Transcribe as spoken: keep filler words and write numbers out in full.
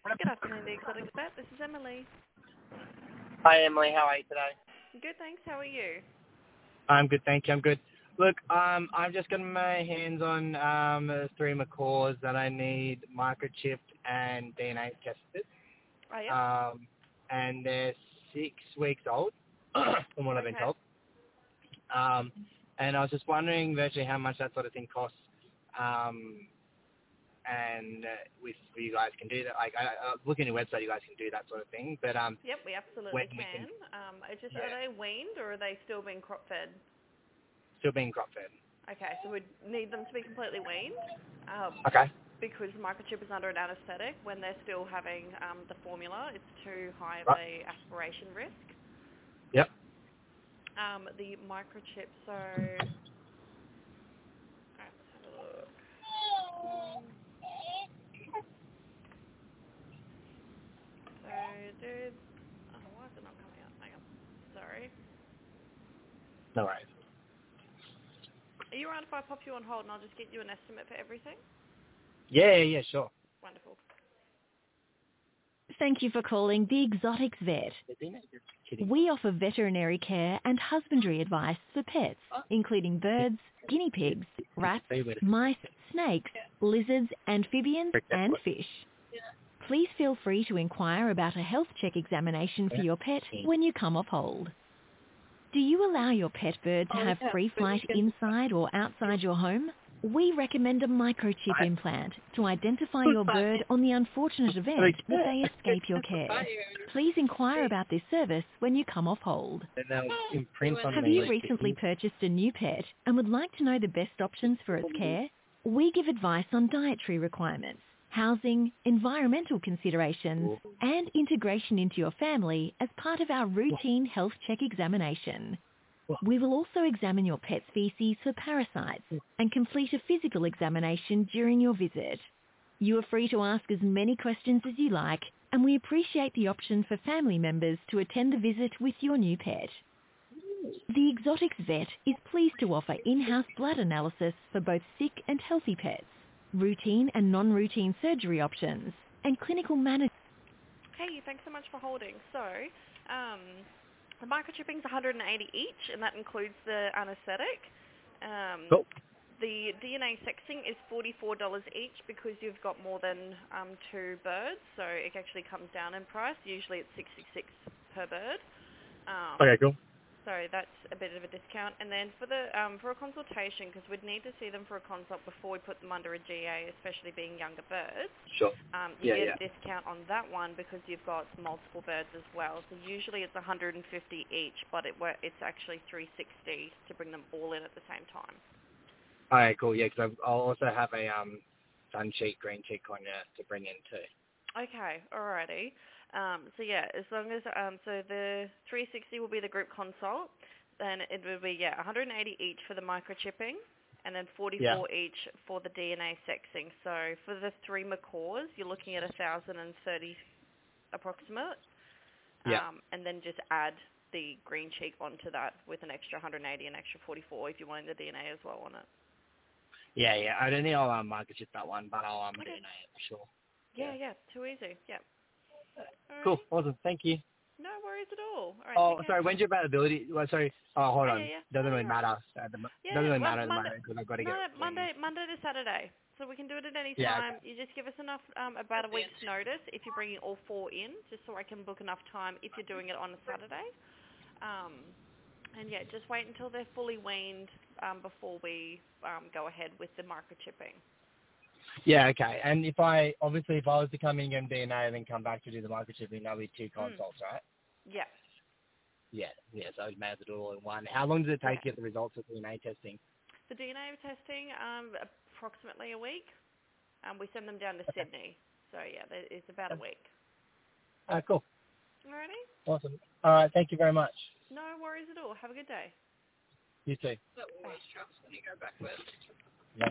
Good afternoon, the Exotic Vet. This is Emily. Hi, Emily. How are you today? Good, thanks. How are you? I'm good, thank you. I'm good. Look, um, I've just got my hands on um, three macaws that I need microchipped and D N A tested. Oh, yeah. Um, and they're six weeks old, from what I've been Okay. told. Um, and I was just wondering virtually how much that sort of thing costs. Um, and uh, with you guys can do that. Like, I, I looking at your website, you guys can do that sort of thing. But um, Yep, we when absolutely we can, can. Um, I just are yeah, they weaned or are they still being crop fed? still being crop fed. Okay, so we need them to be completely weaned. Um, Okay. because the microchip is under an anaesthetic, when they're still having um, the formula, it's too high of Right. a aspiration risk. Yep. Um, the microchip, so alright, let's have a look. Mm, so, dude, oh, why is it not coming up? Hang on. Sorry. No worries. Are you around if I pop you on hold and I'll just get you an estimate for everything? Yeah, yeah, yeah, sure. Wonderful. Thank you for calling the Exotics Vet. Just kidding. We offer veterinary care and husbandry advice for pets, including birds, guinea pigs, rats, Stay with mice, snakes, lizards, amphibians, it. and fish. Please feel free to inquire about a health check examination for your pet when you come off hold. Do you allow your pet bird to have free flight inside or outside your home? We recommend a microchip implant to identify your bird on the unfortunate event that they escape your care. Please inquire about this service when you come off hold. And they'll imprint on Have me. you recently purchased a new pet and would like to know the best options for its care? We give advice on dietary requirements, housing, environmental considerations, and integration into your family as part of our routine health check examination. We will also examine your pet's feces for parasites and complete a physical examination during your visit. You are free to ask as many questions as you like, and we appreciate the option for family members to attend the visit with your new pet. The Exotics Vet is pleased to offer in-house blood analysis for both sick and healthy pets, routine and non-routine surgery options, and clinical management. Hey, thanks so much for holding. So, um, the microchipping is one hundred eighty each, and that includes the anaesthetic. Um, Cool. the D N A sexing is forty-four dollars each because you've got more than um, two birds, so it actually comes down in price. Usually it's sixty-six per bird. Um, Okay, cool. So that's a bit of a discount. And then for the um, for a consultation, because we'd need to see them for a consult before we put them under a G A, especially being younger birds, Sure. um, you Yeah, get yeah. a discount on that one because you've got multiple birds as well. So usually it's one hundred fifty each, but it wor- it's actually three hundred sixty to bring them all in at the same time. Alright, cool. Yeah, because I'll also have a um, sun cheek, green cheek on there to bring in too. Okay, alrighty. Um, so yeah, as long as um, so the three hundred sixty will be the group consult, then it will be yeah one hundred eighty each for the microchipping, and then forty-four Yeah. each for the D N A sexing. So for the three macaws, you're looking at a thousand and thirty approximate, Yeah. um, and then just add the green cheek onto that with an extra one hundred eighty, an extra forty-four if you wanted the D N A as well on it. Yeah, yeah. I don't think I'll um, microchip that one, but I'll um, Okay. D N A it for sure. Yeah, yeah, too easy. Yeah. Cool. Alrighty. Awesome. Thank you. No worries at all. All right, Oh, take care. sorry. When's your availability? Well, sorry. Oh, hold Oh on. yeah, yeah. Doesn't No, really you're right. matter. At the, mo- Yeah, doesn't really well, matter at the Monday, moment because I've got to no, get it winged. Monday, Monday to Saturday. So we can do it at any Yeah. time. Okay. You just give us enough, um, about a week's notice if you're bringing all four in, just so I can book enough time if you're doing it on a Saturday. Um, and yeah, just wait until they're fully weaned um, before we um, go ahead with the microchipping. Yeah. Okay. And if I obviously if I was to come in and get D N A and then come back to do the microchipping, that'll be two Mm. consults, right? Yeah, Yeah. Yeah. So I may as well do it all in one. How long does it take yeah. to get the results of D N A testing? The D N A testing, um, approximately a week. Um, we send them down to Okay. Sydney. So yeah, that- it's about a week. Uh, cool. Alrighty? Awesome. All right. Thank you very much. No worries at all. Have a good day. You too. Bye.